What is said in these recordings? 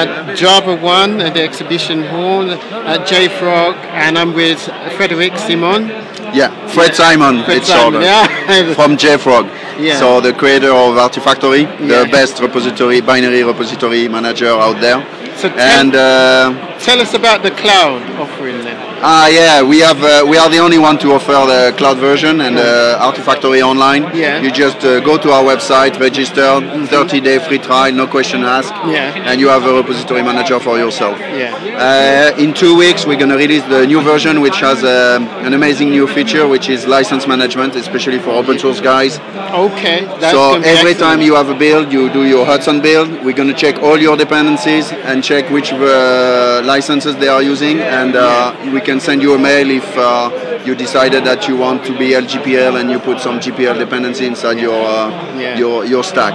Java 1 at the exhibition hall at JFrog, and I'm with Frederic Simon. Yeah, Fred Simon, Fred it's Simon, shorter, yeah. from JFrog. Yeah. So the creator of Artifactory, Yeah. the best repository, binary repository manager out there. So tell us about the cloud offering then. Yeah, we are the only one to offer the cloud version and Artifactory online. Yeah. You just go to our website, register, 30-day free trial, no question asked, Yeah. and you have a repository manager for yourself. Yeah. In 2 weeks, we're going to release the new version, which has an amazing new feature, which is license management, especially for open source guys. Okay. That's So gonna be every excellent. time you have a build, you do your Hudson build. We're going to check all your dependencies and check which licenses they are using, and we can send you a mail if you decided that you want to be LGPL and you put some GPL dependency inside your stack.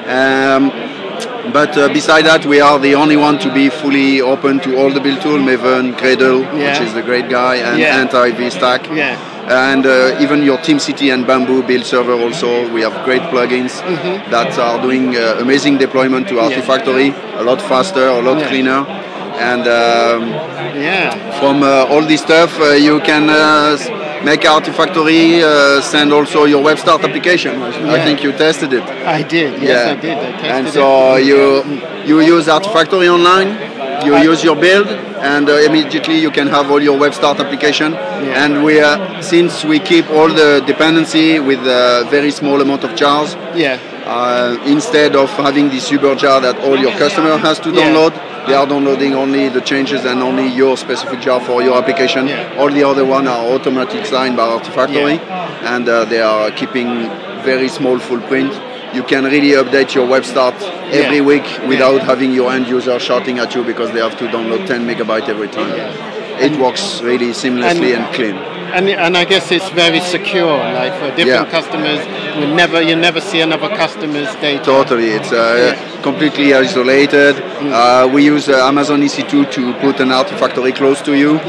But beside that, we are the only one to be fully open to all the build tools, Maven, Gradle, which is the great guy, and Anti-VStack. Yeah. And even your TeamCity and Bamboo build server also. We have great plugins that are doing amazing deployment to Artifactory, a lot faster, a lot cleaner. And from all this stuff, you can make Artifactory send also your web start application. I think you tested it. I did, yes, I did. I tested and so you use Artifactory online, you use your build, and immediately you can have all your web start application. And we since we keep all the dependency with a very small amount of jars, instead of having this Uber jar that all your customer has to download, they are downloading only the changes and only your specific jar for your application. All the other one are automatic signed by Artifactory, and they are keeping very small footprint. You can really update your web start every week without having your end user shouting at you because they have to download 10 megabytes every time. It works really seamlessly and clean. And I guess it's very secure. Like for different customers, you never see another customer's data. Totally, it's completely isolated. We use Amazon EC2 to put an Artifactory close to you.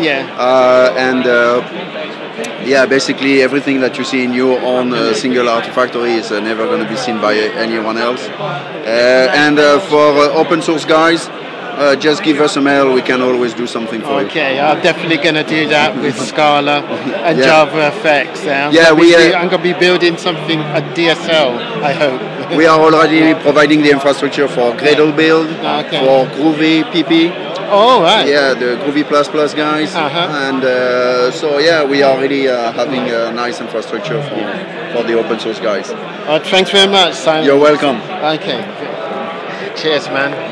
Basically everything that you see in your own single Artifactory is never going to be seen by anyone else. For open source guys, just give us a mail, we can always do something for you. Okay, I'm definitely going to do that with Scala and JavaFX. I'm going to be building something, a DSL, I hope. We are already providing the infrastructure for Gradle build, for Groovy PP. Oh, right. Yeah, the Groovy++ guys. And we are really having a nice infrastructure for the open source guys. Thanks very much, Simon. You're welcome. Okay. Cheers, man.